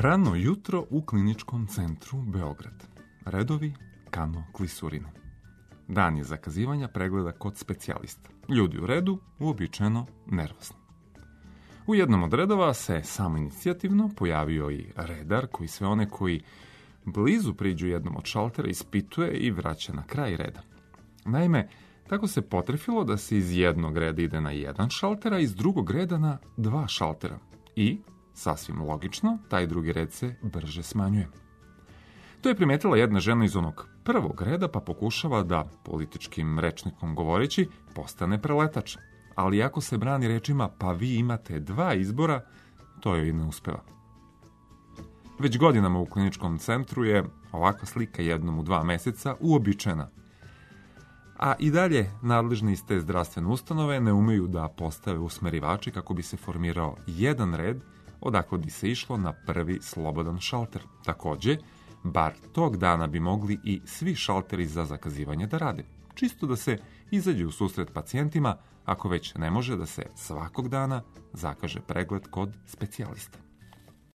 Rano jutro u kliničkom centru Beograd. Redovi kano klisurine. Dan je zakazivanja pregleda kod specijalista. Ljudi u redu, uobičajeno nervozni. U jednom od redova se samoinicijativno pojavio i redar koji sve one koji blizu priđu jednom od šaltera ispituje i vraća na kraj reda. Naime, tako se potrefilo da se iz jednog reda ide na jedan šalter, a iz drugog reda na dva šaltera. I, sasvim logično, taj drugi red se brže smanjuje. To je primetila jedna žena iz onog prvog reda, pa pokušava da, političkim rečnikom govoreći, postane preletač. Ali ako se brani rečima pa vi imate dva izbora, to joj ne uspeva. Već godinama u kliničkom centru je ovakva slika jednom u 2 meseca uobičajena. A i dalje nadležni iz te zdravstvene ustanove ne umeju da postave usmerivači kako bi se formirao jedan red odakle bi se išlo na prvi slobodan šalter. Takođe, bar tog dana bi mogli i svi šalteri za zakazivanje da rade. Čisto da se izađe u susret pacijentima ako već ne može da se svakog dana zakaže pregled kod specijalista.